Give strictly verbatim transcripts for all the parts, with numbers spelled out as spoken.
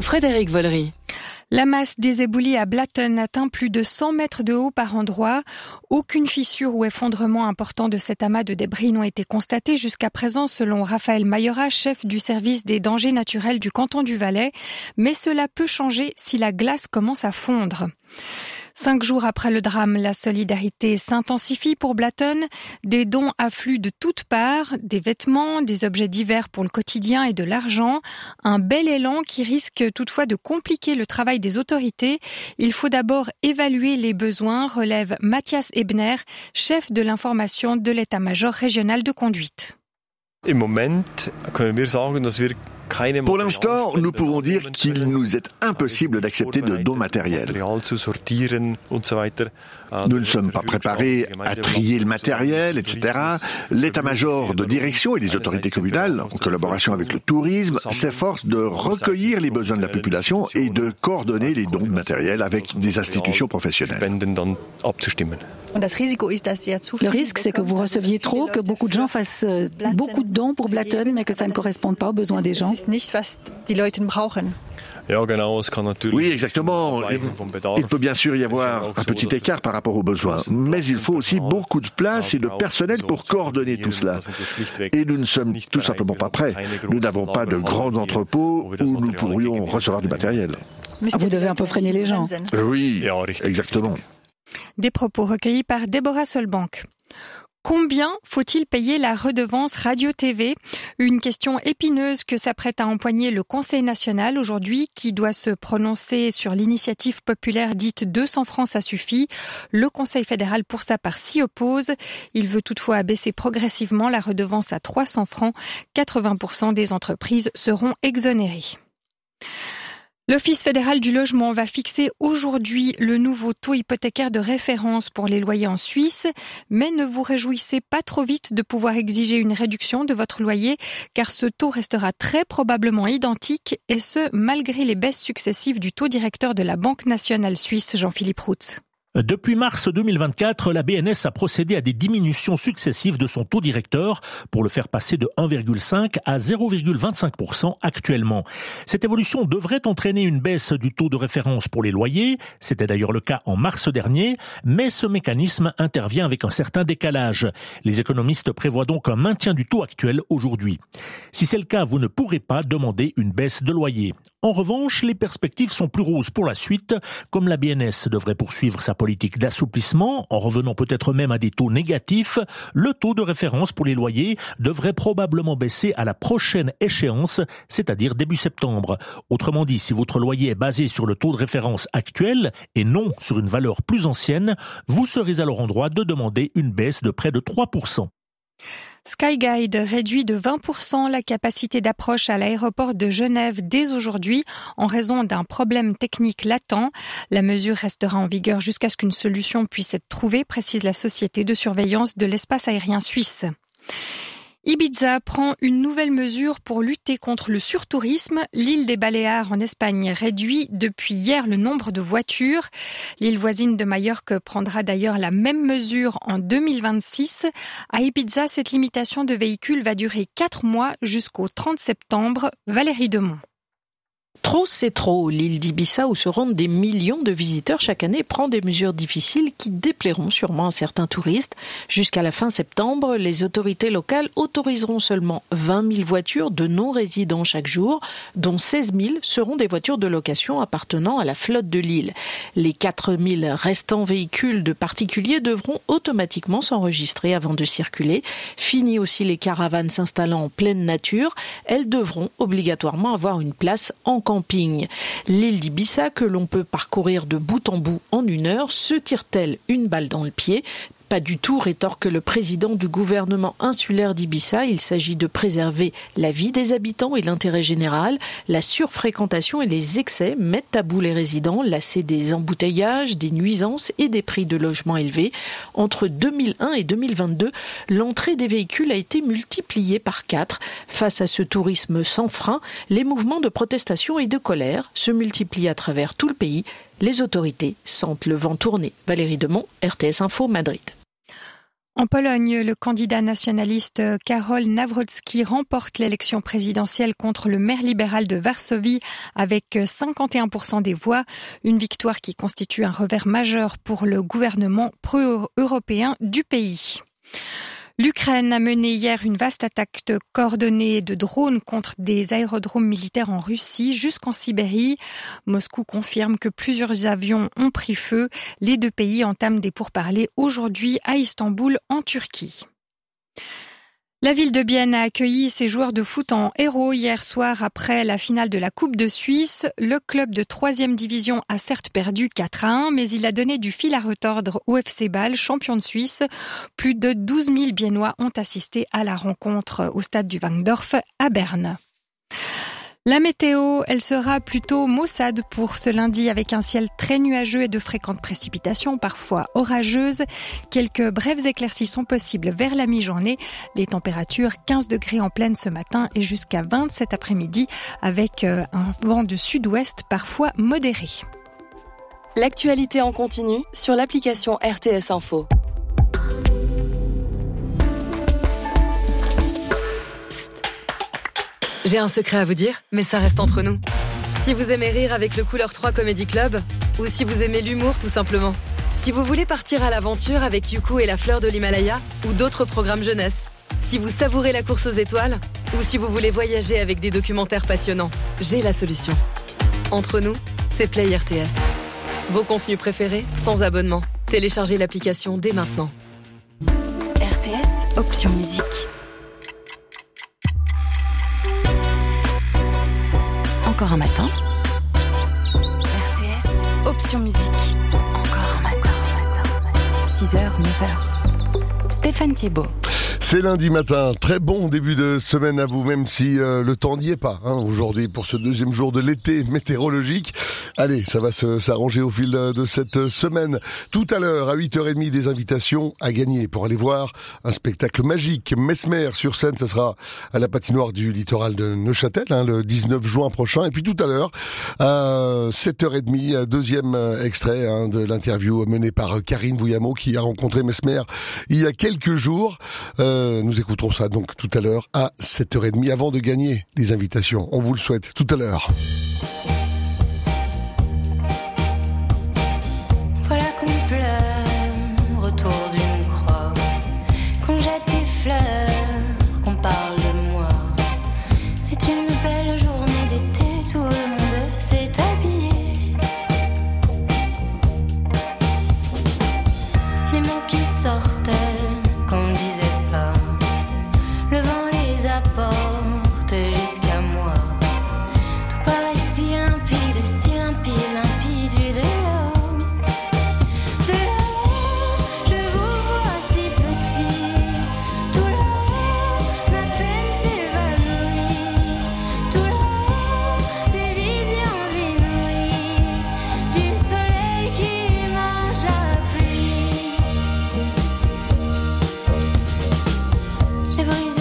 Frédéric Vollery. La masse des éboulis à Blatten atteint plus de cent mètres de haut par endroit. Aucune fissure ou effondrement important de cet amas de débris n'ont été constatés jusqu'à présent, selon Raphaël Mayora, chef du service des dangers naturels du canton du Valais. Mais cela peut changer si la glace commence à fondre. Cinq jours après le drame, la solidarité s'intensifie pour Blatten. Des dons affluent de toutes parts, des vêtements, des objets divers pour le quotidien et de l'argent. Un bel élan qui risque toutefois de compliquer le travail des autorités. Il faut d'abord évaluer les besoins, relève Matthias Ebner, chef de l'information de l'état-major régional de conduite. Im Moment können wir sagen, dass wir Pour l'instant, nous pouvons dire qu'il nous est impossible d'accepter de dons matériels. Nous ne sommes pas préparés à trier le matériel, et cetera. L'état-major de direction et les autorités communales, en collaboration avec le tourisme, s'efforcent de recueillir les besoins de la population et de coordonner les dons de matériel avec des institutions professionnelles. Le risque, c'est que vous receviez trop, que beaucoup de gens fassent beaucoup de dons pour Blatten, mais que ça ne corresponde pas aux besoins des gens. Oui, exactement. Il peut bien sûr y avoir un petit écart par rapport aux besoins, mais il faut aussi beaucoup de place et de personnel pour coordonner tout cela. Et nous ne sommes tout simplement pas prêts. Nous n'avons pas de grands entrepôts où nous pourrions recevoir du matériel. Vous devez un peu freiner les gens. Oui, exactement. Des propos recueillis par Déborah Solbank. Combien faut-il payer la redevance radio-T V ? Une question épineuse que s'apprête à empoigner le Conseil national aujourd'hui, qui doit se prononcer sur l'initiative populaire dite deux cents francs, ça suffit. Le Conseil fédéral, pour sa part, s'y oppose. Il veut toutefois abaisser progressivement la redevance à trois cents francs. quatre-vingts pour cent des entreprises seront exonérées. L'Office fédéral du logement va fixer aujourd'hui le nouveau taux hypothécaire de référence pour les loyers en Suisse, mais ne vous réjouissez pas trop vite de pouvoir exiger une réduction de votre loyer, car ce taux restera très probablement identique, et ce, malgré les baisses successives du taux directeur de la Banque nationale suisse, Jean-Philippe Routz. Depuis mars deux mille vingt-quatre, la B N S a procédé à des diminutions successives de son taux directeur pour le faire passer de un virgule cinq à zéro virgule vingt-cinq pour cent actuellement. Cette évolution devrait entraîner une baisse du taux de référence pour les loyers. C'était d'ailleurs le cas en mars dernier, mais ce mécanisme intervient avec un certain décalage. Les économistes prévoient donc un maintien du taux actuel aujourd'hui. Si c'est le cas, vous ne pourrez pas demander une baisse de loyer. En revanche, les perspectives sont plus roses pour la suite, comme la B N S devrait poursuivre sa politique d'assouplissement, en revenant peut-être même à des taux négatifs. Le taux de référence pour les loyers devrait probablement baisser à la prochaine échéance, c'est-à-dire début septembre. Autrement dit, si votre loyer est basé sur le taux de référence actuel et non sur une valeur plus ancienne, vous serez alors en droit de demander une baisse de près de trois pour cent. Skyguide réduit de vingt pour cent la capacité d'approche à l'aéroport de Genève dès aujourd'hui en raison d'un problème technique latent. La mesure restera en vigueur jusqu'à ce qu'une solution puisse être trouvée, précise la société de surveillance de l'espace aérien suisse. Ibiza prend une nouvelle mesure pour lutter contre le surtourisme. L'île des Baléares en Espagne réduit depuis hier le nombre de voitures. L'île voisine de Majorque prendra d'ailleurs la même mesure en deux mille vingt-six. À Ibiza, cette limitation de véhicules va durer quatre mois jusqu'au trente septembre. Valérie Demont. Trop, c'est trop. L'île d'Ibiza, où se rendent des millions de visiteurs chaque année, prend des mesures difficiles qui déplairont sûrement à certains touristes. Jusqu'à la fin septembre, les autorités locales autoriseront seulement vingt mille voitures de non-résidents chaque jour, dont seize mille seront des voitures de location appartenant à la flotte de l'île. Les quatre mille restants véhicules de particuliers devront automatiquement s'enregistrer avant de circuler. Fini aussi les caravanes s'installant en pleine nature. Elles devront obligatoirement avoir une place en camping. L'île d'Ibiza, que l'on peut parcourir de bout en bout en une heure, se tire-t-elle une balle dans le pied ? Pas du tout, rétorque le président du gouvernement insulaire d'Ibiza. Il s'agit de préserver la vie des habitants et l'intérêt général. La surfréquentation et les excès mettent à bout les résidents, lassés des embouteillages, des nuisances et des prix de logement élevés. Entre deux mille un et deux mille vingt-deux, l'entrée des véhicules a été multipliée par quatre. Face à ce tourisme sans frein, les mouvements de protestation et de colère se multiplient à travers tout le pays. Les autorités sentent le vent tourner. Valérie Demont, R T S Info, Madrid. En Pologne, le candidat nationaliste Karol Nawrocki remporte l'élection présidentielle contre le maire libéral de Varsovie avec cinquante et un pour cent des voix, une victoire qui constitue un revers majeur pour le gouvernement pro-européen du pays. L'Ukraine a mené hier une vaste attaque coordonnée de drones contre des aérodromes militaires en Russie jusqu'en Sibérie. Moscou confirme que plusieurs avions ont pris feu. Les deux pays entament des pourparlers aujourd'hui à Istanbul, en Turquie. La ville de Bienne a accueilli ses joueurs de foot en héros hier soir après la finale de la Coupe de Suisse. Le club de troisième division a certes perdu quatre à un, mais il a donné du fil à retordre au F C Bâle, champion de Suisse. Plus de douze mille Biennois ont assisté à la rencontre au stade du Wankdorf à Berne. La météo, elle sera plutôt maussade pour ce lundi avec un ciel très nuageux et de fréquentes précipitations, parfois orageuses. Quelques brèves éclaircies sont possibles vers la mi-journée. Les températures quinze degrés en pleine ce matin et jusqu'à vingt cet après-midi avec un vent de sud-ouest parfois modéré. L'actualité en continu sur l'application R T S Info. J'ai un secret à vous dire, mais ça reste entre nous. Si vous aimez rire avec le Couleur trois Comedy Club, ou si vous aimez l'humour tout simplement. Si vous voulez partir à l'aventure avec Yuku et la fleur de l'Himalaya, ou d'autres programmes jeunesse. Si vous savourez la course aux étoiles, ou si vous voulez voyager avec des documentaires passionnants, j'ai la solution. Entre nous, c'est Play R T S. Vos contenus préférés, sans abonnement. Téléchargez l'application dès maintenant. R T S, option musique. Encore un matin. R T S, option musique. Encore un matin. six heures, neuf heures. Stéphane Thiebaud. C'est lundi matin, très bon début de semaine à vous, même si euh, le temps n'y est pas hein, aujourd'hui pour ce deuxième jour de l'été météorologique. Allez, ça va se, s'arranger au fil de cette semaine. Tout à l'heure, à huit heures trente, des invitations à gagner pour aller voir un spectacle magique. Mesmer sur scène, ça sera à la patinoire du littoral de Neuchâtel, hein, le dix-neuf juin prochain. Et puis tout à l'heure, à sept heures trente, deuxième extrait hein, de l'interview menée par Karine Vouillamo qui a rencontré Mesmer il y a quelques jours. Euh, Nous écouterons ça donc tout à l'heure à sept heures trente avant de gagner les invitations. On vous le souhaite tout à l'heure. Voilà qu'on pleure autour d'une croix, qu'on jette des fleurs, qu'on parle de moi. C'est une belle journée d'été, tout le monde s'est habillé. Les mots qui sortaient, qu'on disait le vent les apporte jusqu'à moi. Tout paraît si limpide, si limpide, limpide vu de là. De là, je vous vois si petit. Tout là, ma peine s'évanouit. Tout là, des visions inouïes. Du soleil qui mange la pluie. J'ai brisé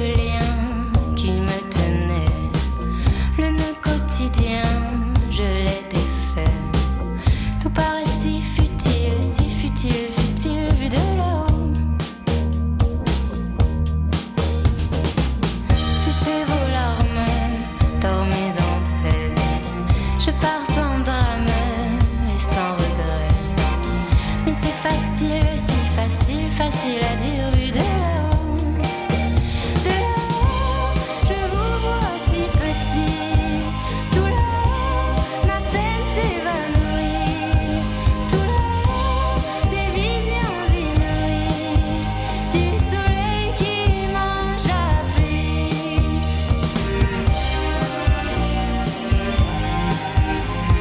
facile à dire vu de là. De là, je vous vois si petit. Tout là, ma peine s'évanouit. Tout là, des visions inouïes. Du soleil qui mange la pluie.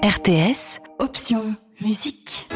R T S, option musique.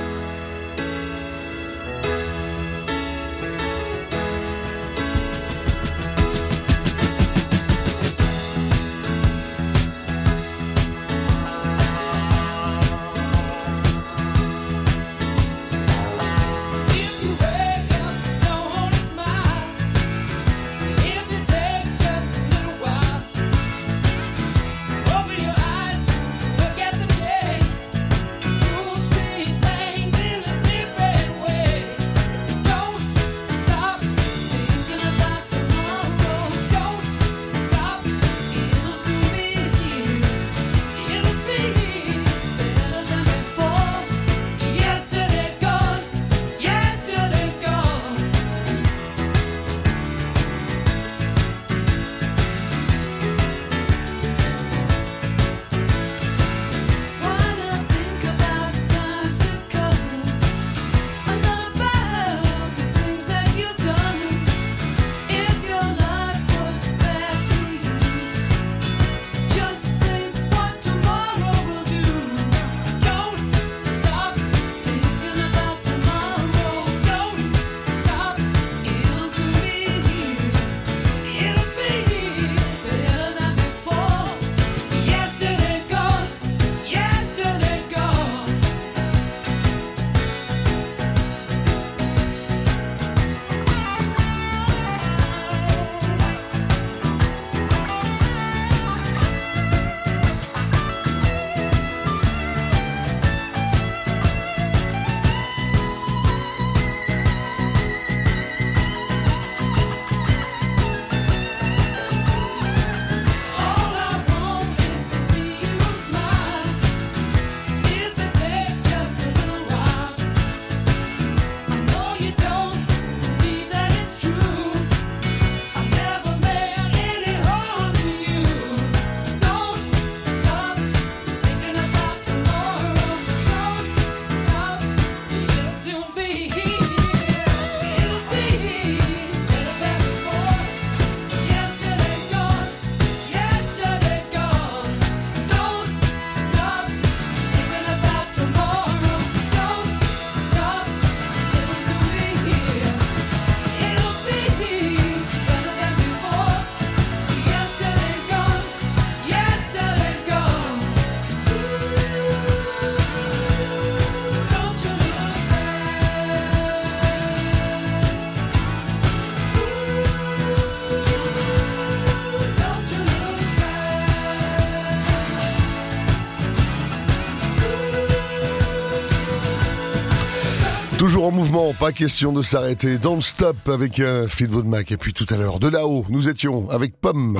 Toujours en mouvement, pas question de s'arrêter. Don't Stop avec euh, Fleetwood Mac. Et puis tout à l'heure, de là-haut, nous étions avec Pomme.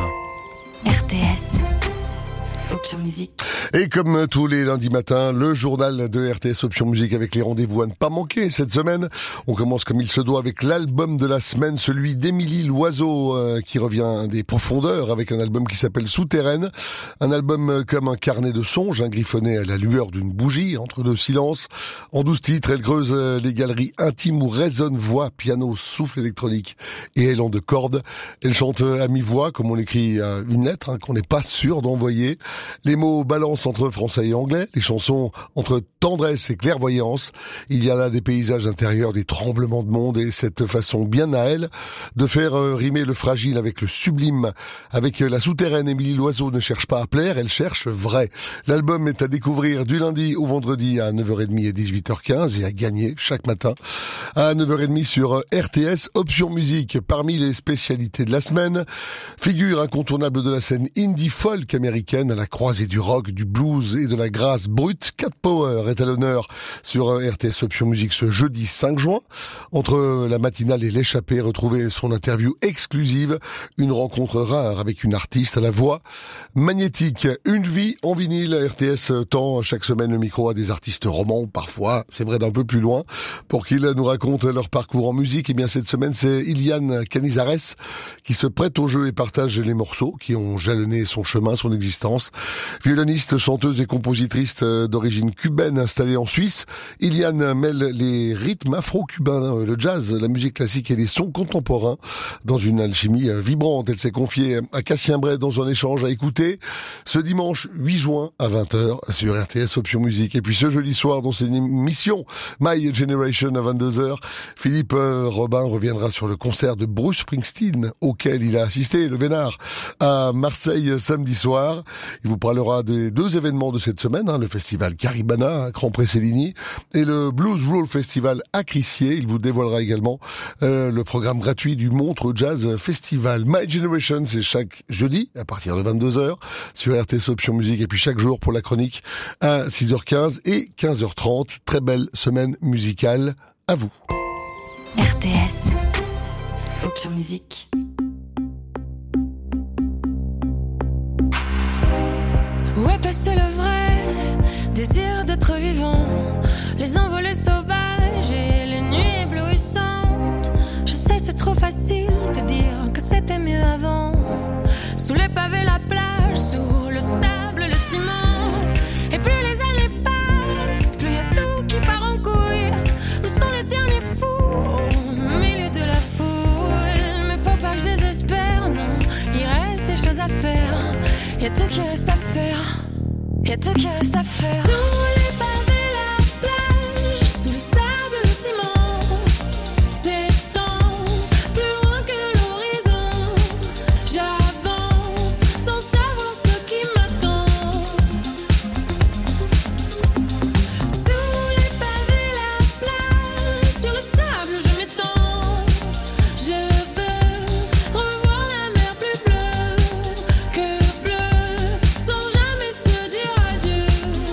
R T S. Option musique. Et comme tous les lundis matins, le journal de R T S Option Musique avec les rendez-vous à ne pas manquer. Cette semaine, on commence comme il se doit avec l'album de la semaine, celui d'Émilie Loiseau, euh, qui revient des profondeurs avec un album qui s'appelle Souterraine. Un album comme un carnet de songes, un griffonné à la lueur d'une bougie, entre deux silences. En douze titres, elle creuse les galeries intimes où résonnent voix, piano, souffle électronique et élan de cordes. Elle chante à mi-voix, comme on écrit une lettre, hein, qu'on n'est pas sûr d'envoyer. Les mots balancent entre français et anglais, les chansons entre tendresse et clairvoyance. Il y a là des paysages intérieurs, des tremblements de monde et cette façon bien à elle de faire rimer le fragile avec le sublime. Avec la souterraine, Émilie Loiseau ne cherche pas à plaire, elle cherche vrai. L'album est à découvrir du lundi au vendredi à neuf heures trente et dix-huit heures quinze et à gagner chaque matin à neuf heures trente sur R T S Option Musique. Parmi les spécialités de la semaine, figure incontournable de la scène indie folk américaine à la croisée du rock, du blues et de la grâce brute. Cat Power est à l'honneur sur R T S Option Musique ce jeudi cinq juin. Entre la matinale et l'échappée, retrouvez son interview exclusive, une rencontre rare avec une artiste à la voix magnétique. Une vie en vinyle. R T S tend chaque semaine le micro à des artistes romans, parfois, c'est vrai, d'un peu plus loin, pour qu'ils nous racontent leur parcours en musique. Et bien cette semaine, c'est Iliane Canizares qui se prête au jeu et partage les morceaux qui ont jalonné son chemin, son existence. Violoniste, chanteuse et compositrice d'origine cubaine installée en Suisse. Iliane mêle les rythmes afro-cubains, le jazz, la musique classique et les sons contemporains dans une alchimie vibrante. Elle s'est confiée à Cassien Bray dans un échange à écouter ce dimanche huit juin à vingt heures sur R T S Option Musique. Et puis ce jeudi soir dans ses émissions My Generation à vingt-deux heures, Philippe Robin reviendra sur le concert de Bruce Springsteen auquel il a assisté, le Vénard, à Marseille samedi soir. Il vous parlera des deux événements de cette semaine, hein, le festival Caribana à Cran-Pré-Séligny et le Blues Roll Festival à Crissier. Il vous dévoilera également euh, le programme gratuit du Montreux Jazz Festival. My Generation, c'est chaque jeudi à partir de vingt-deux heures sur R T S Option Musique et puis chaque jour pour la chronique à six heures quinze et quinze heures trente. Très belle semaine musicale à vous. R T S Option Musique. Où est passé le vrai désir d'être vivant, les envolées sauvages et les nuits éblouissantes? Je sais, c'est trop facile de dire que c'était mieux avant. Sous les pavés, la plage, sous le sable, le ciment. Et plus les années passent, plus y a tout qui part en couille. Nous sommes les derniers fous au milieu de la foule. Mais faut pas que je désespère, non, il reste des choses à faire. Y a tout qui reste à faire. Y'a tout qui reste à faire. Sous les pavés, la plage, sous le sable, le ciment. S'étend plus loin que l'horizon. J'avance sans savoir ce qui m'attend. Sous les pavés, la plage, sur le sable, je m'étends. Je veux revoir la mer plus bleue que bleue, sans jamais se dire adieu.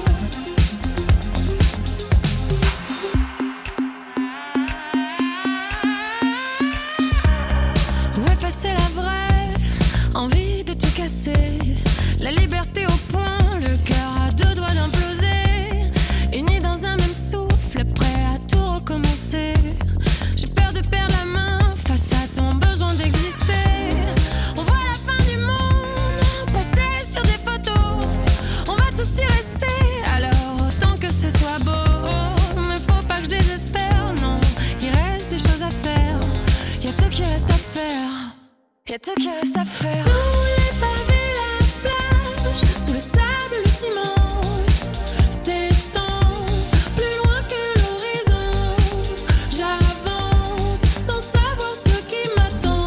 Où est passée la vraie envie de tout casser? La liberté au point, le cœur à deux doigts d'imploser. Unis dans un même souffle, prêt à tout recommencer. J'ai peur de perdre la main face à ton besoin d'exister. On voit la fin du monde passer sur des photos. On va tous y rester, alors autant que ce soit beau. Mais faut pas que je désespère, non, il reste des choses à faire. Y'a tout qui reste à faire. Y'a tout qui reste à faire. Sous les pavés, la plage, sous le sable, le ciment. S'étend plus loin que l'horizon. J'avance sans savoir ce qui m'attend.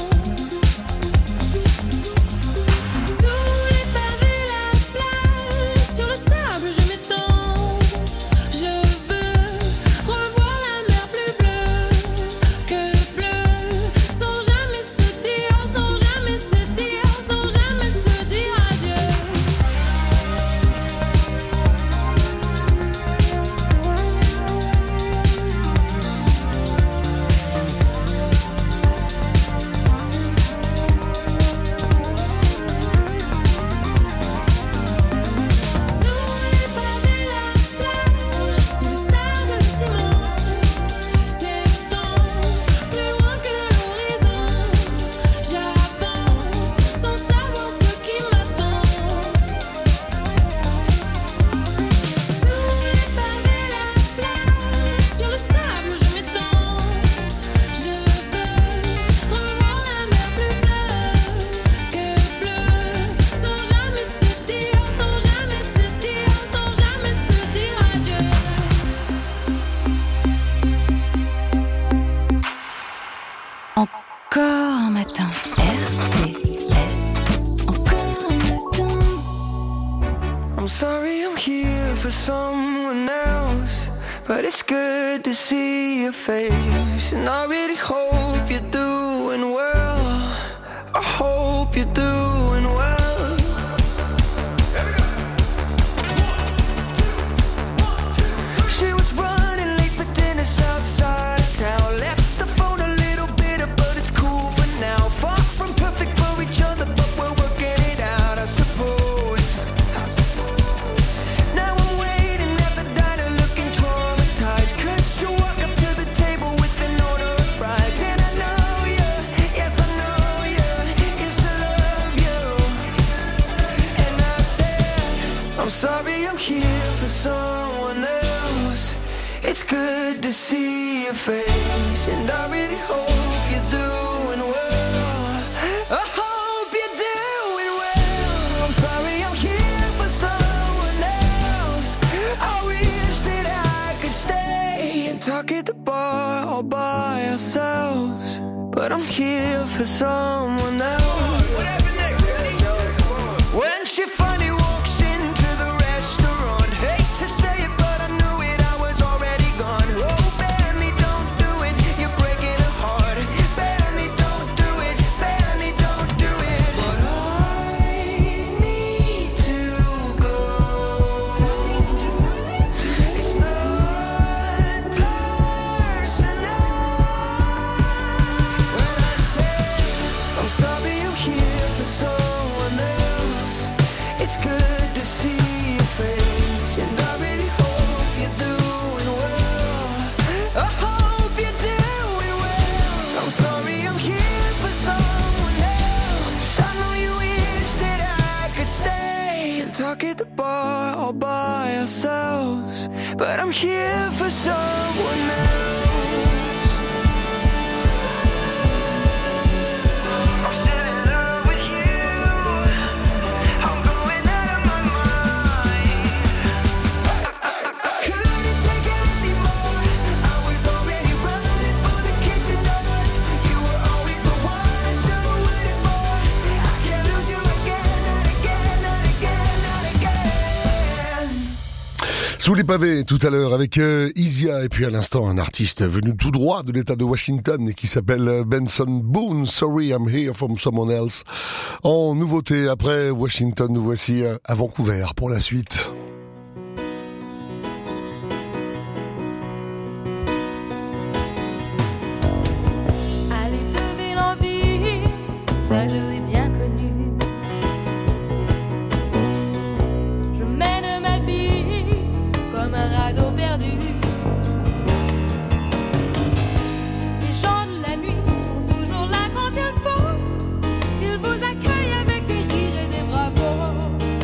Sous les pavés, la plage, sur le sable, je m'étends. Je veux revoir la mer plus bleue que bleue, sans jamais se dire, sans jamais se dire, sans jamais se dire adieu. Sous les pavés, la plage, sous le sable, le ciment. S'étend plus loin que l'horizon. J'avance sans savoir ce qui m'attend. Sous les pavés, la plage, sur le sable, je m'étends. Je veux revoir la mer plus bleue que bleue, sans jamais se dire, sans jamais se dire, sans jamais se dire adieu. Encore un matin. R T S. Encore un matin. I'm sorry I'm here for someone else, but it's good to see your face. And I really hope you're doing well. I hope you're doing well. She was running late for dinner outside of town. Left the phone a little bitter, but it's cool for now. Far from perfect for each other, but we're working it out, I suppose. Now I'm waiting at the diner looking traumatized, 'cause you walk up to the table with an order of fries. And I know you, yes I know you, used to love sorry I'm here for someone else. It's good to see your face, and I really hope you're doing well. I hope you're doing well. I'm sorry I'm here for someone else. I wish that I could stay and talk at the bar all by ourselves, but I'm here for someone else. What happened next? Ready? When she finally walks into the restaurant, hate to say it, but I knew it, I was already gone. Oh, Benny, don't do it, you're breaking her heart. Benny, don't do it, Benny, don't do it. But I need to go. It's not personal. When I say I'm sorry I'm here for someone else, it's good to see your face, and I really hope you're doing well. I hope you're doing well. I'm sorry I'm here for someone else. I know you wish that I could stay and talk at the bar all by ourselves, but I'm here for someone else. I'm still in love with you. I'm going out of my mind. I couldn't take it anymore. I was already running for the kitchen doors. You were always the one I should have waited for. I can't lose you again, not again, not again, not again. Sous les pavés tout à l'heure avec euh, Isia, et puis à l'instant un artiste venu tout droit de l'état de Washington et qui s'appelle euh, Benson Boone. Sorry I'm here from someone else. En nouveauté après Washington, nous voici euh, à Vancouver pour la suite. Allez, devez l'envie, ça je l'ai bien connu. Je mène ma vie comme un radeau perdu. Les gens de la nuit sont toujours là quand il faut. Ils vous accueillent avec des rires et des bravos.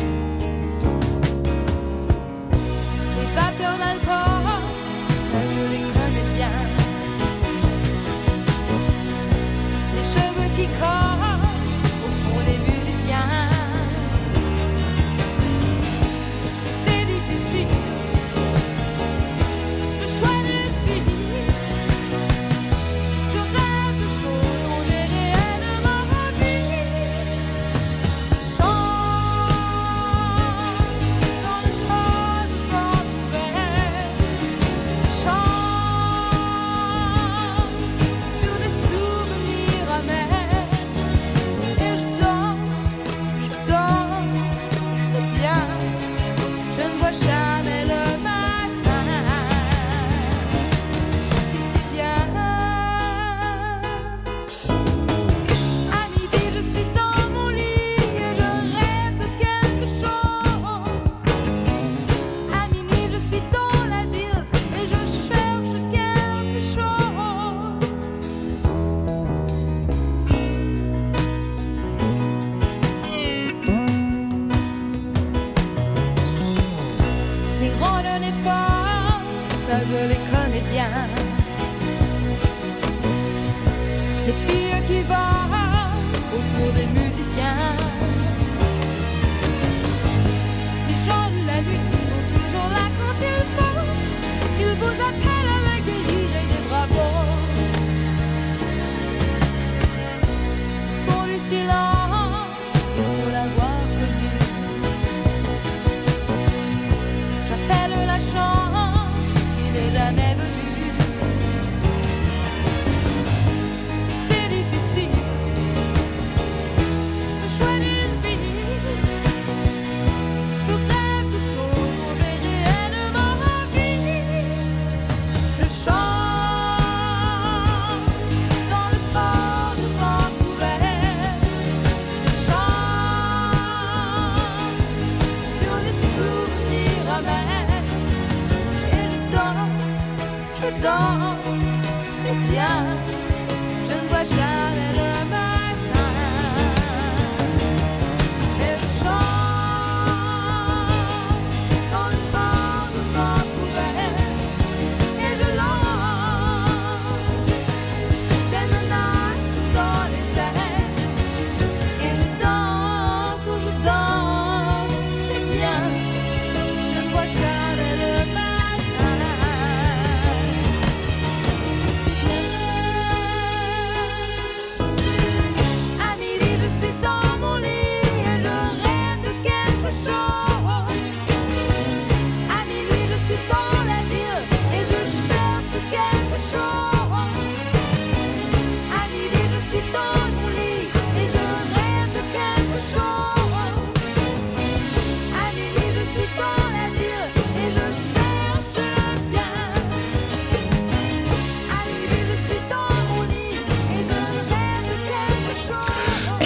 Les vapeurs d'alcool, ça je les connais bien. Les cheveux qui collent au fond des musiciens. C'est difficile, le choix n'est fini. Je rêve de choses dont j'ai réellement envie. Dans, dans le sol de Vancouver, je chante sur des souvenirs amers. Et je danse, je danse, c'est bien. Je ne vois jamais le matin. C'est bien. À midi, je suis dans mon lit et je rêve de quelque chose. À minuit, je suis dans la ville et je cherche quelque chose. Les randonnées fortes, ça je les connais bien. Les filles qui volent autour des musiciens. Les gens de la nuit sont toujours là quand il faut. Ils vous appellent avec des rires et des bravos. Le son du silence, il faut l'avoir connu. J'appelle la chance qui n'est jamais venue.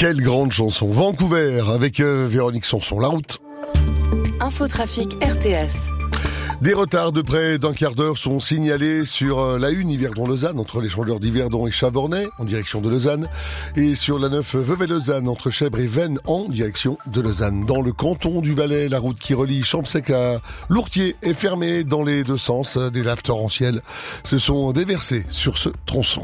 Quelle grande chanson. Vancouver avec euh, Véronique Sanson. La route. Infotrafic R T S. Des retards de près d'un quart d'heure sont signalés sur la une Yverdon-Lausanne, entre l'échangeur d'Yverdon et Chavornay, en direction de Lausanne, et sur la neuf Vevey-Lausanne, entre Chèvres et Vennes, en direction de Lausanne. Dans le canton du Valais, la route qui relie Champsec à Lourtier est fermée dans les deux sens. Des laves torrentielles se sont déversées sur ce tronçon.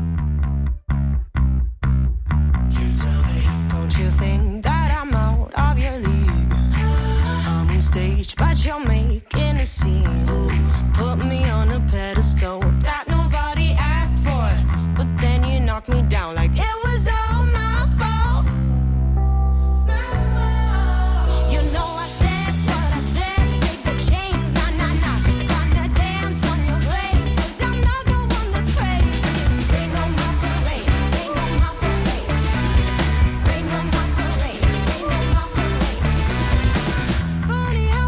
But you're making a scene. Put me on a pedestal that nobody asked for. But then you knocked me down like it was all my fault. You know I said what I said. Take the chains, nah, nah, nah. Gonna dance on your grave. Cause I'm not the one that's crazy. Rain on my parade. Rain on my parade. Rain on my parade. Rain on my parade. Funny how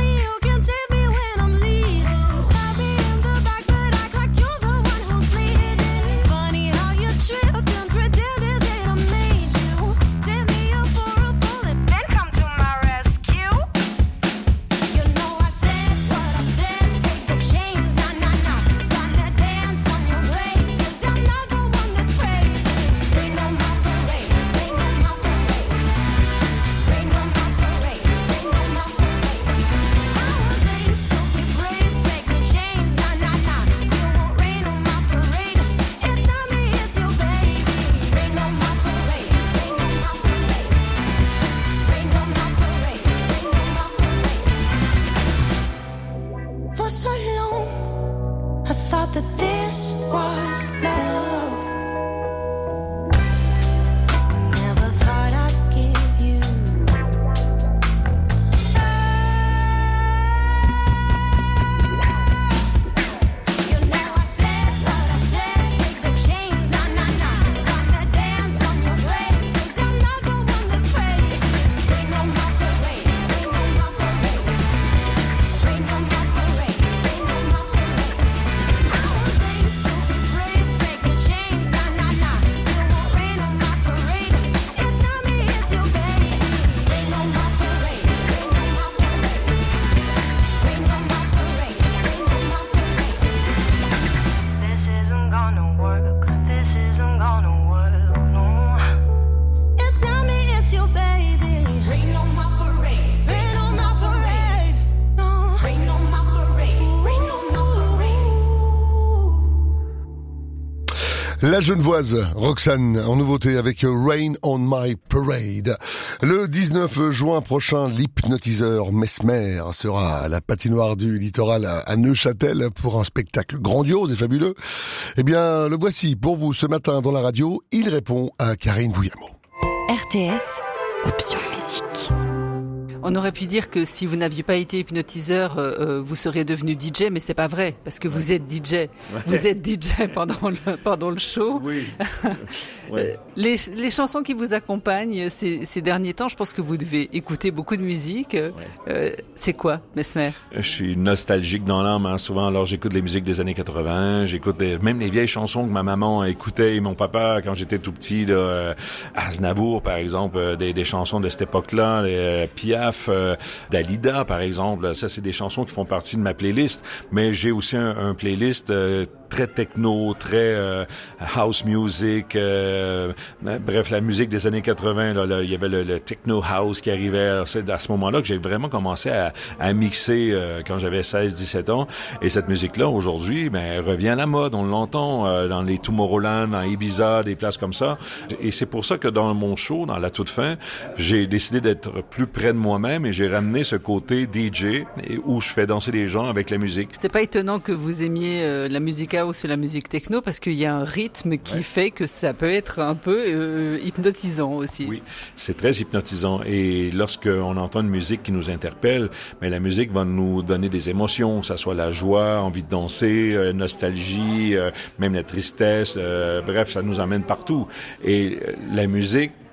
La Genevoise, Roxane, en nouveauté avec Rain on My Parade. Le dix-neuf juin prochain, l'hypnotiseur Mesmer sera à la patinoire du littoral à Neuchâtel pour un spectacle grandiose et fabuleux. Eh bien, le voici pour vous ce matin dans la radio. Il répond à Karine Vouillamo. R T S, option musique. On aurait pu dire que si vous n'aviez pas été hypnotiseur, euh, vous seriez devenu D J, mais c'est pas vrai, parce que vous ouais. êtes D J. Ouais. Vous êtes D J pendant le, pendant le show. Oui. Ouais. les, les chansons qui vous accompagnent ces, ces derniers temps, je pense que vous devez écouter beaucoup de musique. Ouais. Euh, c'est quoi, Mesmer? Je suis nostalgique dans l'âme, hein, souvent. Alors, j'écoute les musiques des années quatre-vingts, j'écoute les, même les vieilles chansons que ma maman écoutait et mon papa quand j'étais tout petit, là, euh, Aznavour, par exemple, euh, des, des chansons de cette époque-là, les, euh, Piaf, Euh, Dalida par exemple, ça c'est des chansons qui font partie de ma playlist, mais j'ai aussi un, un playlist euh, très techno, très euh, house music, euh, bref la musique des années quatre-vingts, là, là, il y avait le, le techno house qui arrivait, c'est à ce moment-là que j'ai vraiment commencé à, à mixer euh, quand j'avais seize dix-sept ans, et cette musique-là aujourd'hui, ben, elle revient à la mode, on l'entend euh, dans les Tomorrowland, dans Ibiza, des places comme ça, et c'est pour ça que dans mon show, dans la toute fin, j'ai décidé d'être plus près de moi-même et j'ai ramené ce côté D J où je fais danser les gens avec la musique. C'est pas étonnant que vous aimiez euh, la musique house ou la musique techno parce qu'il y a un rythme qui ouais. fait que ça peut être un peu euh, hypnotisant aussi. Oui, c'est très hypnotisant et lorsqu'on entend une musique qui nous interpelle, mais la musique va nous donner des émotions, que ça soit la joie, envie de danser, euh, nostalgie, euh, même la tristesse, euh, bref, ça nous emmène partout. Et euh, la musique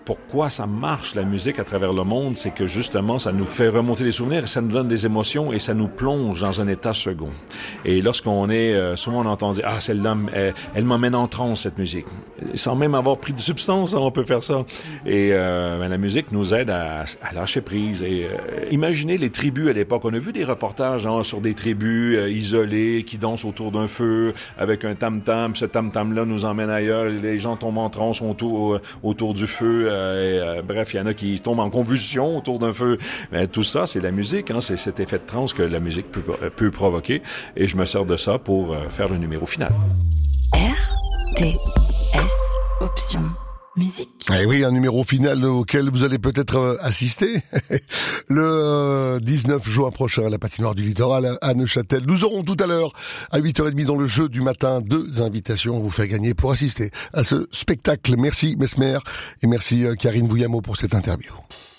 pourquoi ça marche, la musique à travers le monde, c'est que justement, ça nous fait remonter des souvenirs, ça nous donne des émotions et ça nous plonge dans un état second. Et lorsqu'on est, euh, souvent on entend dire, ah, celle-là, elle, elle m'emmène en transe, cette musique. Sans même avoir pris de substance, on peut faire ça. Et euh, ben, la musique nous aide à, à lâcher prise. Et euh, imaginez les tribus à l'époque. On a vu des reportages hein, sur des tribus euh, isolées qui dansent autour d'un feu avec un tam-tam. Ce tam-tam-là nous emmène ailleurs. Les gens tombent en transe autour, autour du feu. Euh, et, euh, bref, il y en a qui tombent en convulsion autour d'un feu. Mais tout ça, c'est la musique. Hein, c'est cet effet de transe que la musique peut, peut provoquer. Et je me sers de ça pour euh, faire le numéro final. R T S Option Musique. Eh oui, un numéro final auquel vous allez peut-être euh, assister le euh, dix-neuf juin prochain à la patinoire du Littoral à Neuchâtel. Nous aurons tout à l'heure à huit heures trente dans le jeu du matin deux invitations. On vous fait gagner pour assister à ce spectacle. Merci Mesmer et merci euh, Karine Vouillamo pour cette interview.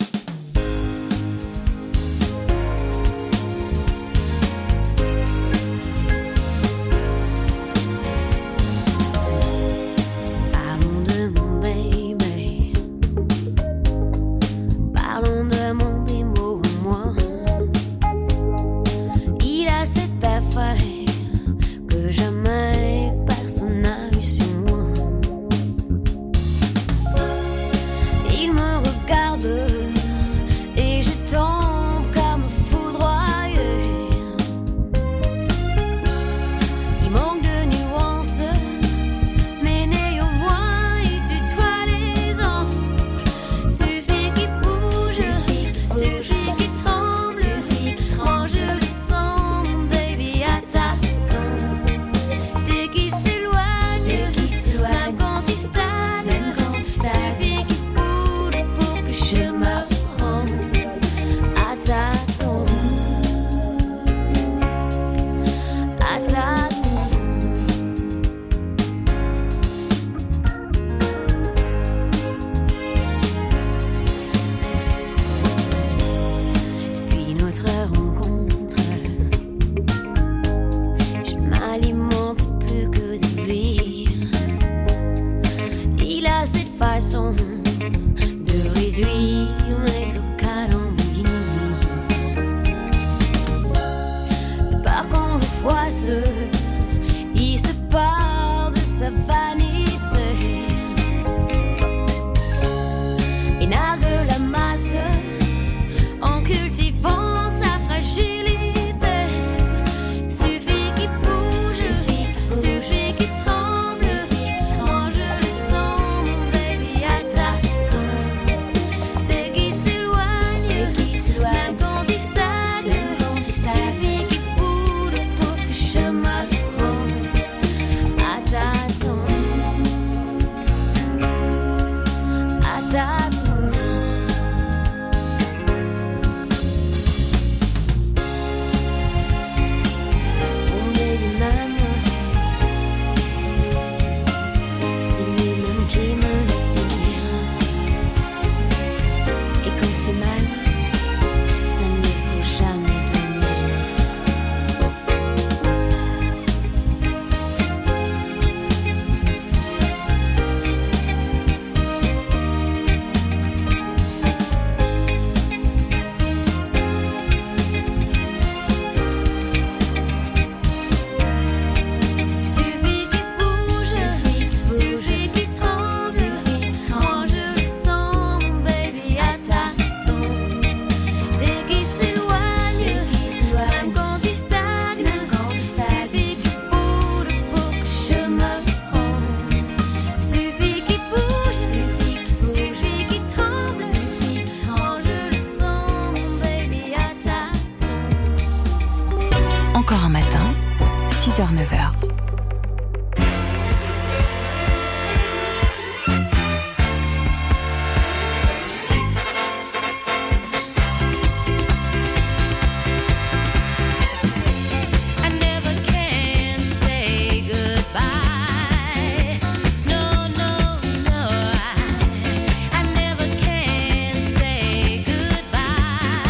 Encore un matin, six heures neuf heures.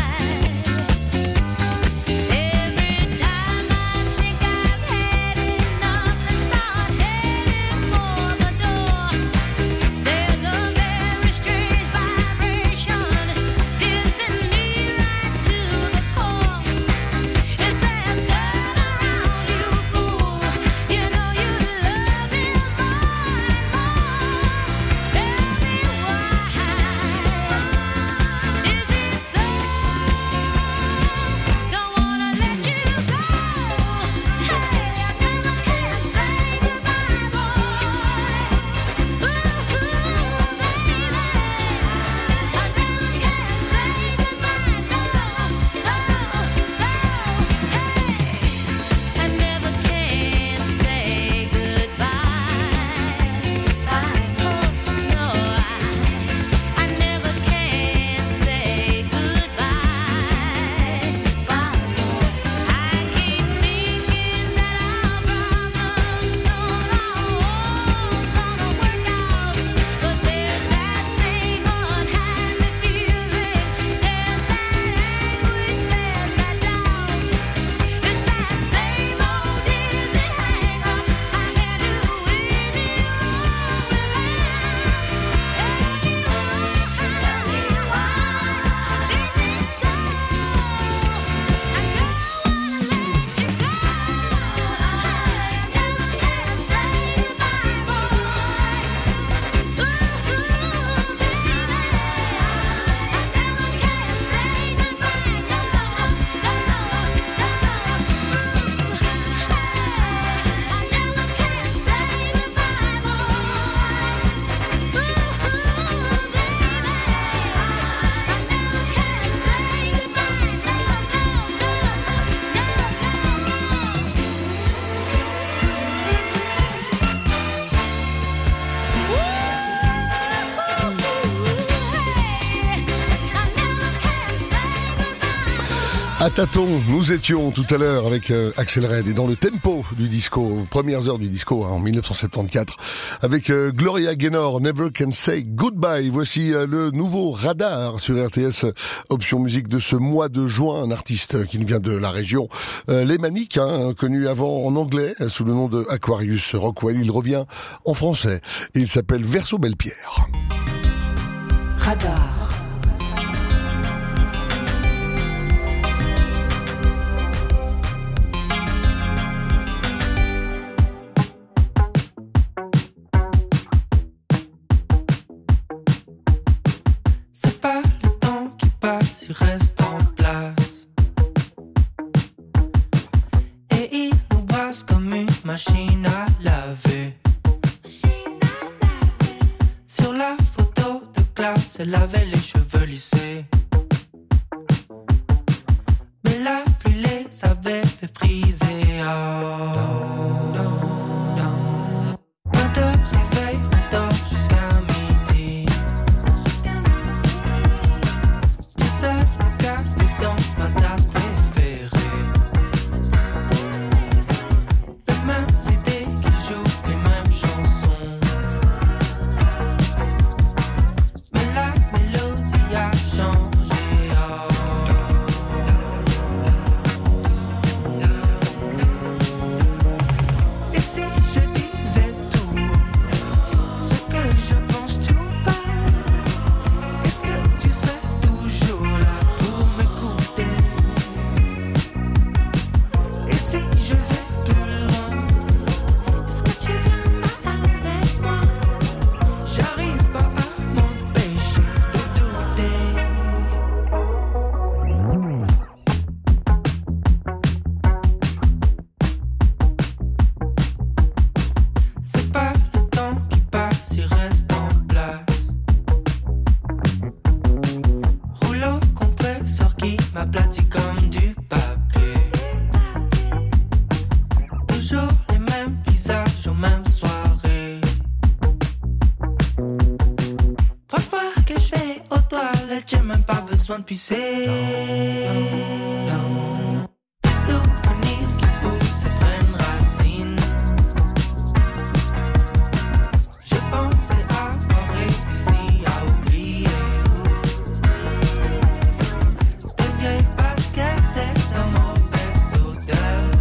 Every time I think I've had it, À tâtons, nous étions tout à l'heure avec euh, Axel Red et dans le tempo du disco, premières heures du disco hein, en dix-neuf cent soixante-quatorze, avec euh, Gloria Gaynor, Never Can Say Goodbye. Voici euh, le nouveau radar sur R T S, euh, option musique de ce mois de juin, un artiste qui nous vient de la région euh, lémanique, hein, connu avant en anglais euh, sous le nom de Aquarius Rockwell. Il revient en français et il s'appelle Verso Belle-Pierre. Radar. Il reste en place et il nous brasse comme une machine à laver. Sur la photo de classe, elle avait les cheveux lissés, mais la pluie les avait fait friser. Oh. Pas de réveil, on dort jusqu'à midi. Le café dans ma tasse préférée. Les mêmes idées qui jouent les mêmes chansons, mais la mélodie a changé. Oh. Et si je disais tout ce que je pense tout bas, est-ce que tu serais toujours là pour m'écouter? Et si je vais plus loin, est-ce que tu viendras avec moi? J'arrive pas à m'empêcher de douter. C'est pas le temps qui passe, il reste en place. Rouleau compresseur qui m'aplatit comme du papier. Toujours les mêmes visages aux mêmes soirées. Trois fois que je vais aux toilettes, j'ai même pas besoin de pisser. Des souvenirs qui poussent et prennent racine. Je pensais avoir réussi à oublier. De vieilles baskets et de mauvaises odeurs.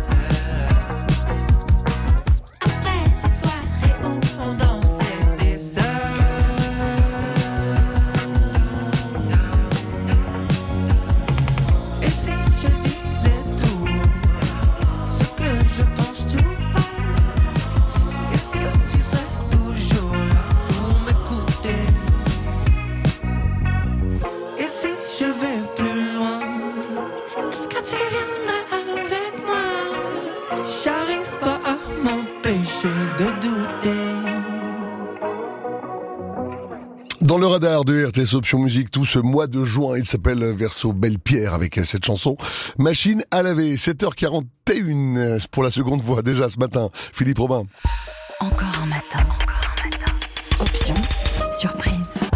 Après les soirées où on dansait des heures. Et si je disais tout ce que je pense tout bas, est-ce que tu serais toujours là pour m'écouter? Et si je vais plus loin, est-ce que tu viendras avec moi? J'arrive pas à m'empêcher de douter. Dans le radar de R T S Option Musique, tout ce mois de juin, il s'appelle Verso Belle-Pierre avec cette chanson Machine à laver. sept heures quarante et une pour la seconde fois déjà ce matin. Philippe Robin. Encore un matin. Option surprise.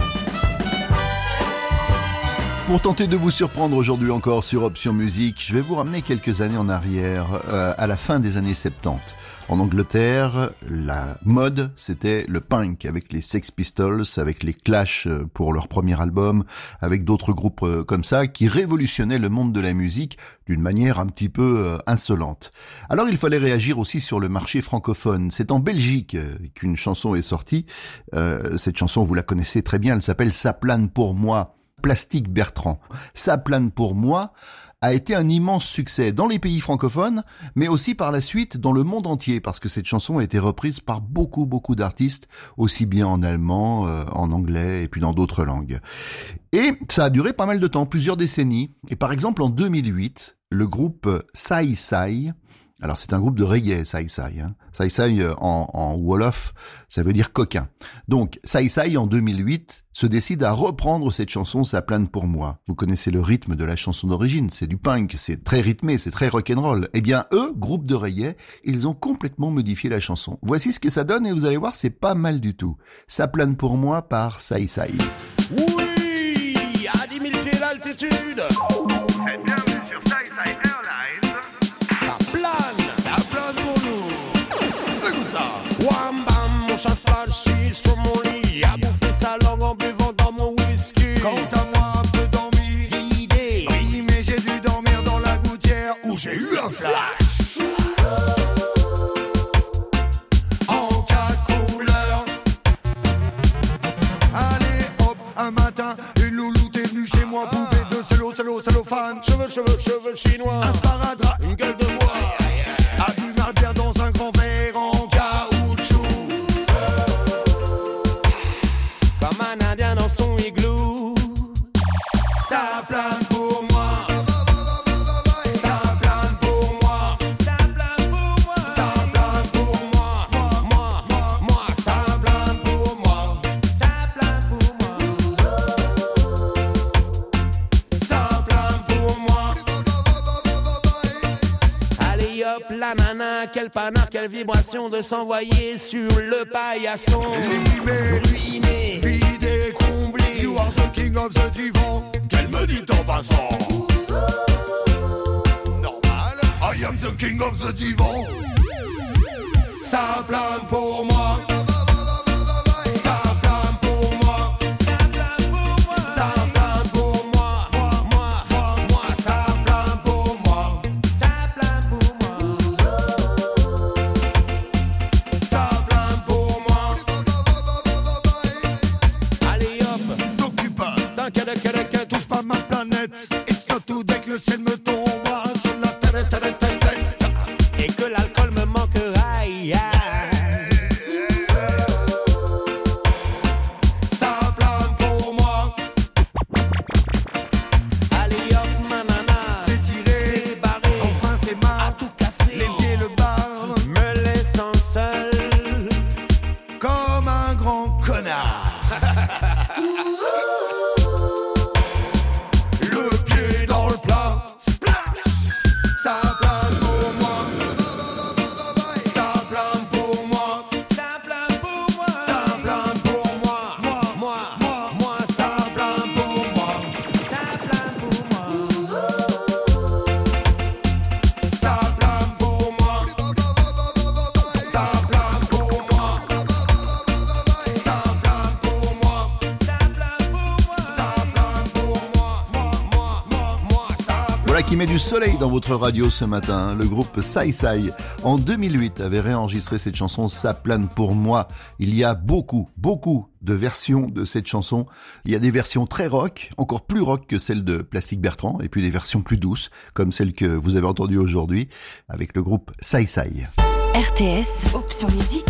Pour tenter de vous surprendre aujourd'hui encore sur Option Musique, je vais vous ramener quelques années en arrière, euh, à la fin des années soixante-dix. En Angleterre, la mode, c'était le punk, avec les Sex Pistols, avec les Clash pour leur premier album, avec d'autres groupes euh, comme ça, qui révolutionnaient le monde de la musique d'une manière un petit peu euh, insolente. Alors il fallait réagir aussi sur le marché francophone. C'est en Belgique euh, qu'une chanson est sortie. Euh, cette chanson, vous la connaissez très bien, elle s'appelle « Ça plane pour moi ». Plastique Bertrand. Ça plane pour moi a été un immense succès dans les pays francophones, mais aussi par la suite dans le monde entier, parce que cette chanson a été reprise par beaucoup, beaucoup d'artistes, aussi bien en allemand, euh, en anglais, et puis dans d'autres langues. Et ça a duré pas mal de temps, plusieurs décennies. Et par exemple, en deux mille huit, le groupe Sai Sai, alors c'est un groupe de reggae, Sai Sai, hein. Sai Sai en, en Wolof, ça veut dire coquin. Donc Sai Sai en deux mille huit se décide à reprendre cette chanson Ça plane pour moi. Vous connaissez le rythme de la chanson d'origine, c'est du punk, c'est très rythmé, c'est très rock'n'roll. Eh bien eux, groupe de reggae, ils ont complètement modifié la chanson. Voici ce que ça donne et vous allez voir, c'est pas mal du tout. Ça plane pour moi par Sai Sai. Oui, à dix mille pieds d'altitude. Faites bien sur Sai Sai. cello, cellophane, cheveux, cheveux, cheveux chinois, un sparadrap, une gueule de bois, a bu ma bière dans un grand verre en caoutchouc, comme un indien dans son igloo, ça plane pour moi. La nana, quel panard, quelle vibration de s'envoyer sur le paillasson. Limé, ruiné, vidé, comblé. You are the king of the divan. Qu'elle me dit en passant. Normal, I am the king of the divan. Ça plane pour moi. Ça plane pour moi. Ça plane pour moi. Ça plane pour moi. Moi, moi, moi, moi. Ça plane pour moi. Ça plane pour moi. Ça plane pour moi. Allez hop, t'occupe pas. T'inquiète, t'inquiète, t'inquiète, touche pas ma planète. It's not tout dès que le ciel me tombe sur la tête, tête, tête, tête. Et que l'alcool me manque, aïe, aïe. Qui met du soleil dans votre radio ce matin. Le groupe Sai Sai, en deux mille huit, avait réenregistré cette chanson « Ça plane pour moi ». Il y a beaucoup, beaucoup de versions de cette chanson. Il y a des versions très rock, encore plus rock que celle de Plastique Bertrand, et puis des versions plus douces, comme celle que vous avez entendue aujourd'hui, avec le groupe Sai Sai. R T S, option musique.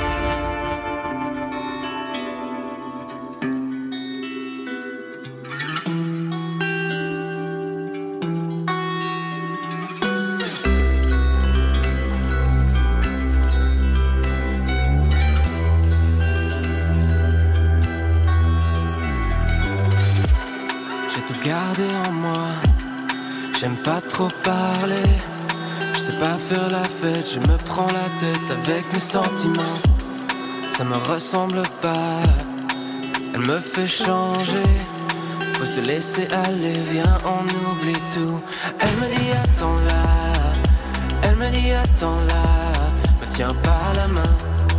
Garder en moi, j'aime pas trop parler, je sais pas faire la fête, je me prends la tête avec mes sentiments, ça me ressemble pas, elle me fait changer, faut se laisser aller, viens on oublie tout, elle me dit attends là, elle me dit attends là, me tiens par la main,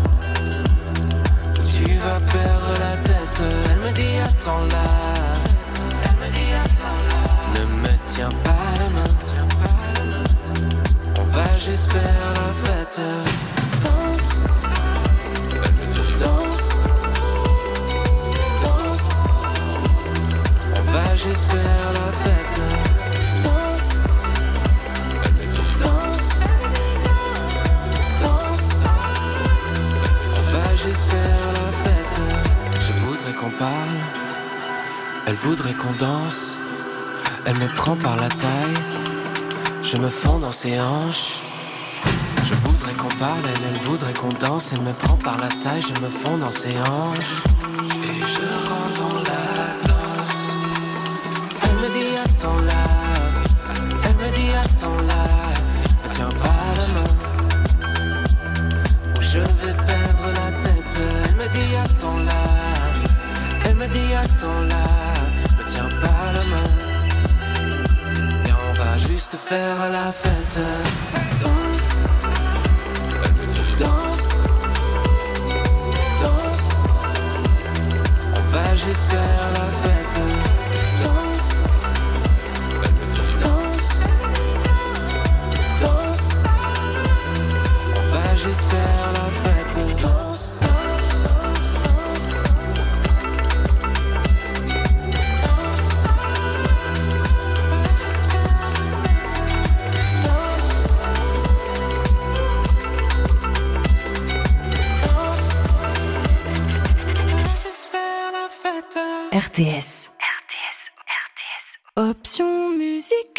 tu vas perdre la tête, elle me dit attends là. Ne me tiens pas la main, on va juste faire la fête. Danse, danse, danse, on va juste faire la fête. Danse, danse, danse, on va juste faire la fête. Je voudrais qu'on parle, elle voudrait qu'on danse. Elle me prend par la taille, je me fonds dans ses hanches. Je voudrais qu'on parle, elle, elle voudrait qu'on danse. Elle me prend par la taille, je me fonds dans ses hanches. Et je rentre dans la danse. Elle me dit attends là, elle me dit attends là, me tiens pas la main, ou je vais perdre la tête. Elle me dit attends là, elle me dit attends là, me tiens pas la main. Juste faire la fête. Danse, danse, danse, on va juste faire la fête. Danse, danse, danse, on va juste faire la fête. Danse, danse, danse, T S. R T S. R T S. Option musique.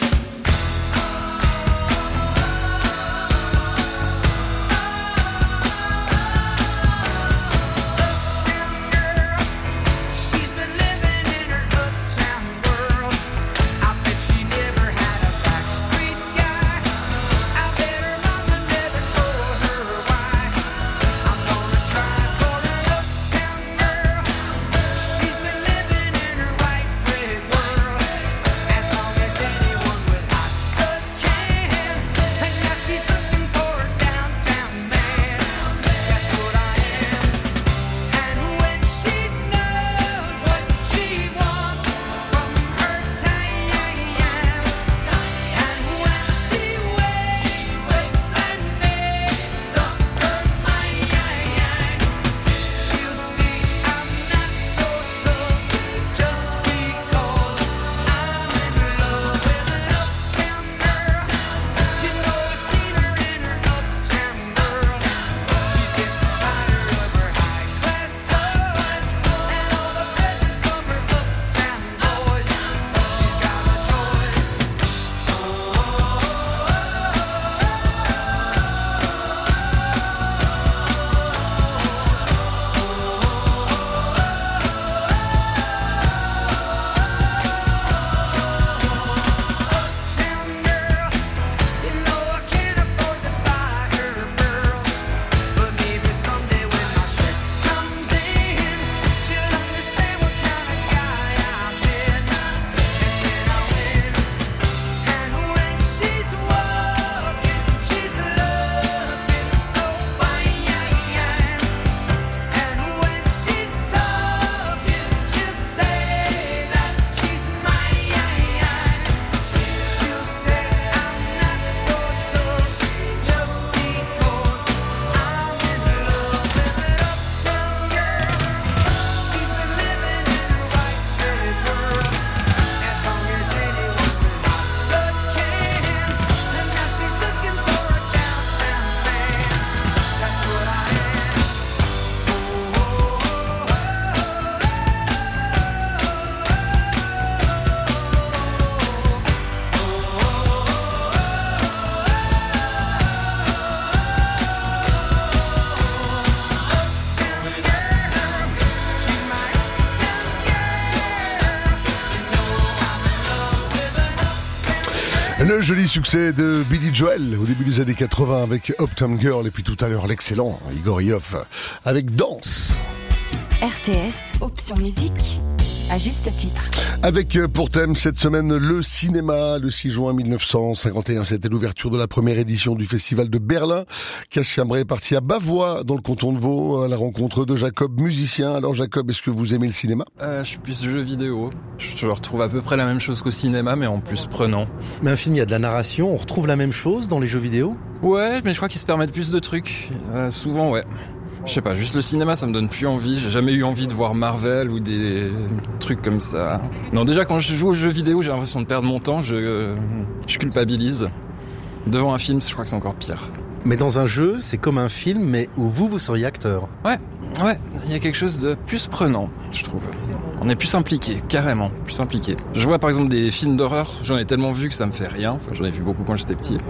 Le joli succès de Billy Joel au début des années quatre-vingts avec Uptown Girl et puis tout à l'heure l'excellent Igor Yoff avec Danse. R T S, option musique, à juste titre. Avec pour thème cette semaine le cinéma. Le six juin mille neuf cent cinquante et un, c'était l'ouverture de la première édition du Festival de Berlin. Cache-Cabré est parti à Bavois dans le canton de Vaud à la rencontre de Jacob, musicien. Alors Jacob, est-ce que vous aimez le cinéma ? euh, Je suis plus jeu vidéo. Je retrouve à peu près la même chose qu'au cinéma, mais en plus prenant. Mais un film, il y a de la narration, on retrouve la même chose dans les jeux vidéo ? Ouais, mais je crois qu'ils se permettent plus de trucs. Euh, souvent, ouais. Je sais pas, juste le cinéma, ça me donne plus envie. J'ai jamais eu envie de voir Marvel ou des trucs comme ça. Non, déjà, quand je joue aux jeux vidéo, j'ai l'impression de perdre mon temps. Je, euh, je culpabilise. Devant un film, je crois que c'est encore pire. Mais dans un jeu, c'est comme un film, mais où vous, vous seriez acteur. Ouais, ouais, il y a quelque chose de plus prenant, je trouve. On est plus impliqué, carrément, plus impliqué. Je vois par exemple des films d'horreur, j'en ai tellement vu que ça me fait rien. Enfin, j'en ai vu beaucoup quand j'étais petit.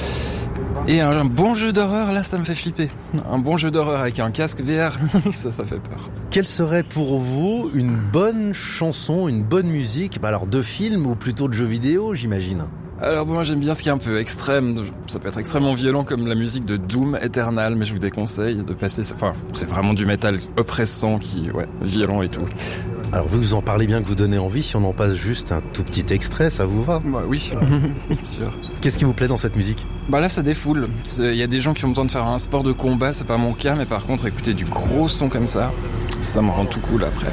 Et un, un bon jeu d'horreur, là, ça me fait flipper. Un bon jeu d'horreur avec un casque V R, ça, ça fait peur. Quelle serait pour vous une bonne chanson, une bonne musique, bah alors de film ou plutôt de jeux vidéo, j'imagine? Alors bon, moi j'aime bien ce qui est un peu extrême, ça peut être extrêmement violent comme la musique de Doom Eternal, mais je vous déconseille de passer, enfin c'est vraiment du métal oppressant qui, ouais, violent et tout. Alors vous vous en parlez bien que vous donnez envie, si on en passe juste un tout petit extrait, ça vous va? Bah oui, bien sûr. Qu'est-ce qui vous plaît dans cette musique? Bah là ça défoule, il y a des gens qui ont besoin de faire un sport de combat, c'est pas mon cas, mais par contre écouter du gros son comme ça, ça me rend tout cool après.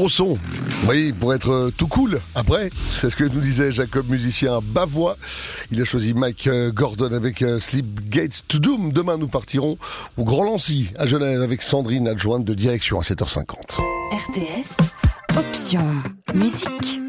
son. Oui, pour être euh, tout cool. Après, c'est ce que nous disait Jacob, musicien bavois. Il a choisi Mike euh, Gordon avec euh, Sleep Gates to Doom. Demain, nous partirons au Grand Lancy, à Genève, avec Sandrine, adjointe de direction à sept heures cinquante. R T S, option musique.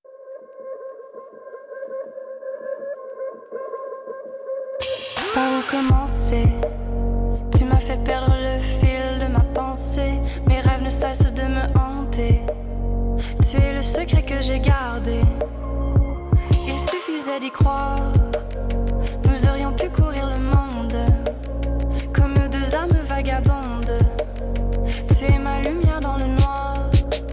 Par où commencer? Tu m'as fait perdre le fil de ma pensée. Mes rêves ne cessent de me hanter. Tu es le secret que j'ai gardé. Il suffisait d'y croire. Nous aurions pu courir le monde comme deux âmes vagabondes. Tu es ma lumière dans le noir,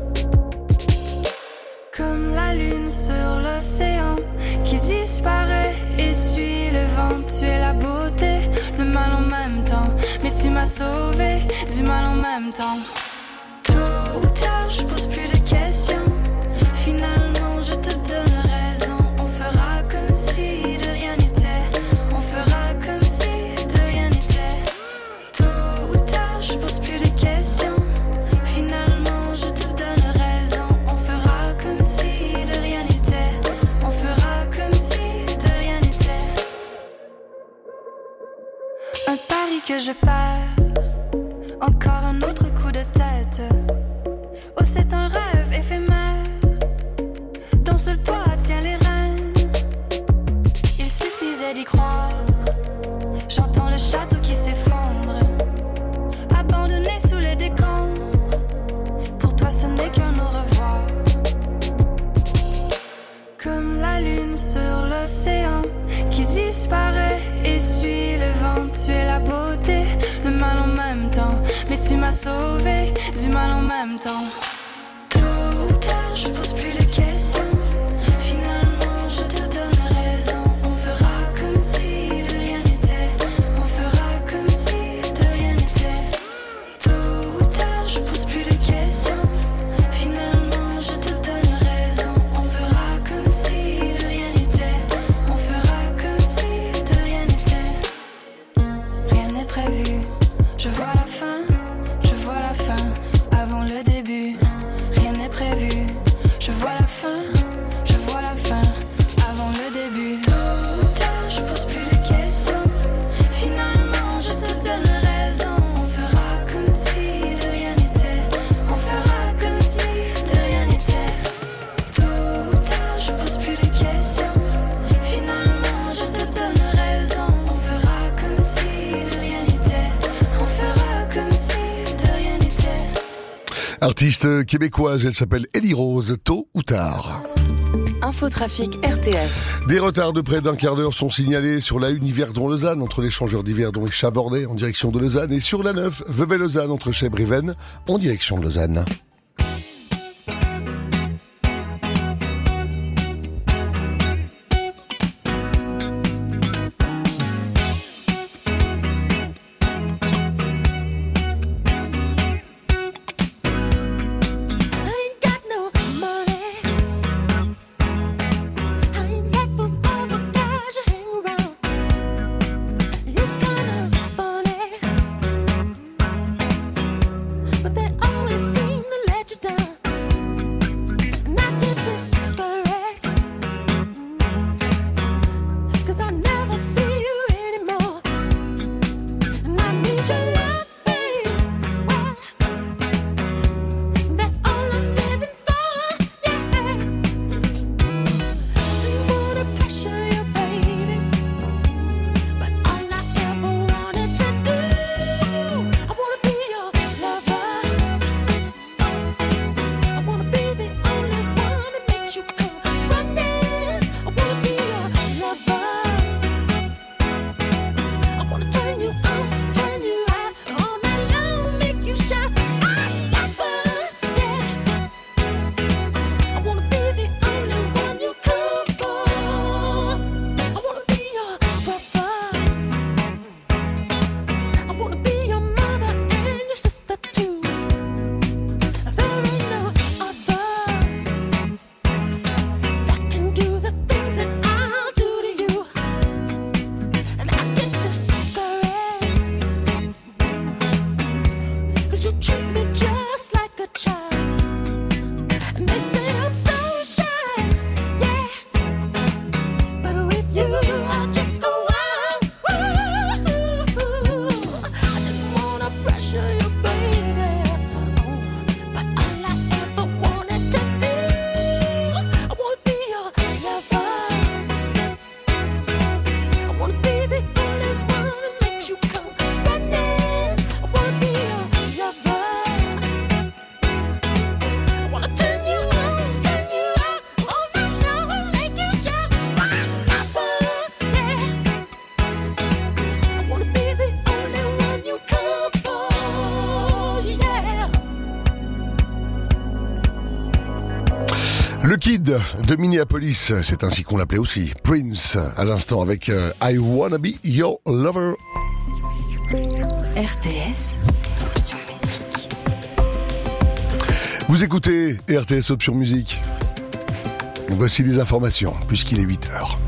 comme la lune sur l'océan qui disparaît et suit le vent. Tu es la beauté, le mal en même temps. Mais tu m'as sauvé du mal en même temps. Tôt ou tard, je pose plus de questions. Finalement, je te donne raison. On fera comme si de rien n'était. On fera comme si de rien n'était. Tôt ou tard, je pose plus de questions. Finalement, je te donne raison. On fera comme si de rien n'était. On fera comme si de rien n'était. Un pari que je perds. Encore un autre coup de tête. Oh, c'est un rêve éphémère dont seul toi tiens les rênes. Il suffisait d'y croire. J'entends le château qui s'effondre, abandonné sous les décombres. Pour toi ce n'est qu'un au revoir. Comme la lune sur l'océan qui disparaît et suit le vent. Tu es la beauté, le mal en même temps. Mais tu m'as sauvé du mal en même temps. Tôt ou tard, je pose plus de questions. Finalement, je te donne raison. On fera comme si de rien n'était. On fera comme si de rien n'était. Tôt ou tard, je pose plus de questions. Finalement, je te donne raison. On fera comme si de rien n'était. On fera comme si de rien n'était. Rien n'est prévu. Je vois la fin, je vois la fin avant le début. Rien n'est prévu. Je vois la fin, je vois la fin avant le début. Tôt ou tard, je pose plus de questions. Finalement, je te donne raison. On fera comme si de rien n'était. On fera comme si de rien n'était. Tôt ou tard, je pose plus de questions. Finalement, je te donne raison. On fera comme si de rien n'était. On fera comme si de rien n'était. Artiste québécoise, elle s'appelle Ellie Rose, tôt ou tard. Infotrafic R T S. Des retards de près d'un quart d'heure sont signalés sur la une Yverdon-Lausanne entre l'échangeur d'Yverdon et Chabornay en direction de Lausanne et sur la neuf Vevey-Lausanne entre Chèvres et Vennes en direction de Lausanne. I ain't got no money. I ain't got those other guys you hang around. It's kinda funny, but they always seem to Le Kid de Minneapolis, c'est ainsi qu'on l'appelait aussi. Prince, à l'instant avec euh, I Wanna Be Your Lover. R T S, Option Musique. Vous écoutez R T S Option Musique. Voici les informations, puisqu'il est huit heures.